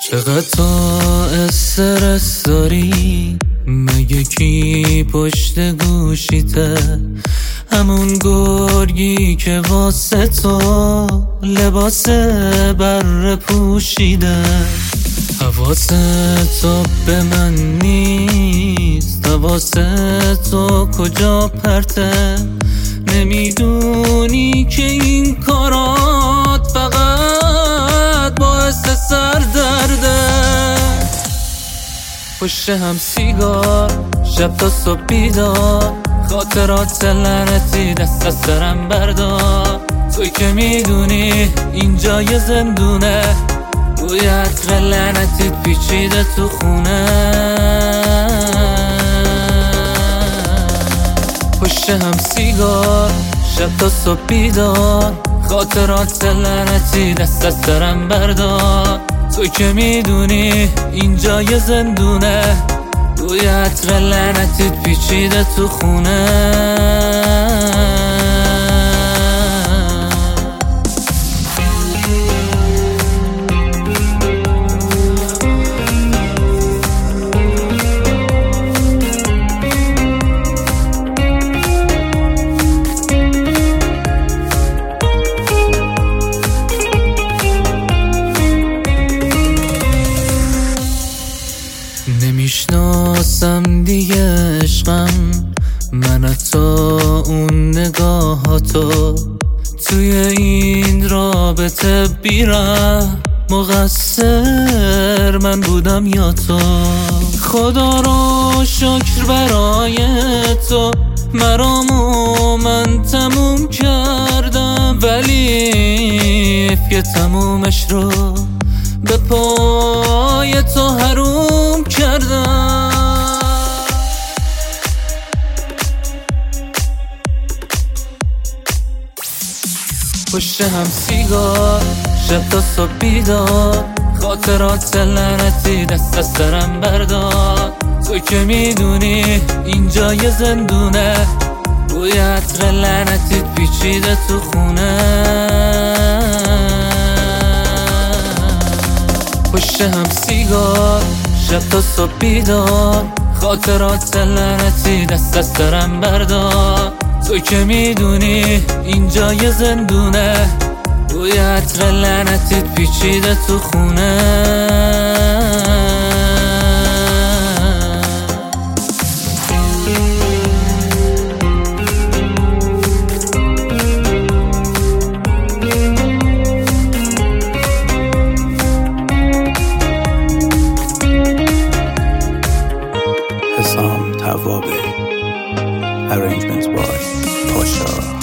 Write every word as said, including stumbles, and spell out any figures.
چقدر تو استرس داری، مگه کی پشت گوشیته؟ همون گرگی که واسه تو لباس بره پوشیده. حواس تو به من نیست، حواس تو کجا پرته؟ نمیدونی که این کارات فقط باعث سردرده. پشت هم سیگار، شب تا صبح بیدار، خاطرات لعنتی دست از سرم بردار. توی که میدونی اینجا یه زندونه، بوی عطر لعنتیت پیچیده تو خونه. پشت هم سیگار، شب تا صبح بیدار، خاطرات لعنتی دست از سرم بردار. توی که میدونی اینجا یه زندونه، بوی عطر لعنتیت پیچیده تو خونه. نمیشناسم دیگه عشقم، من تا اون نگاهاتو توی این رابطه بیرم. مقصر من بودم یا تو؟ خدا رو شکر برای تو، مرامو من تموم کردم، ولی که تمومش رو به پای تو حروم کردم. پشت هم سیگار، شب تا صبح بیدار، خاطرات لعنتی دست از سرم بردار. تو که میدونی اینجا یه زندونه، بوی عطر لعنتیت پیچیده تو خونه. پشت هم سیگار، شب تا صبح بیدار، خاطرات لعنتی دست از سرم بردار. تو که میدونی اینجا یه زندونه، بوی عطر لعنتیت پیچیده تو خونه. حسام توابه. Arrangements by Pasha.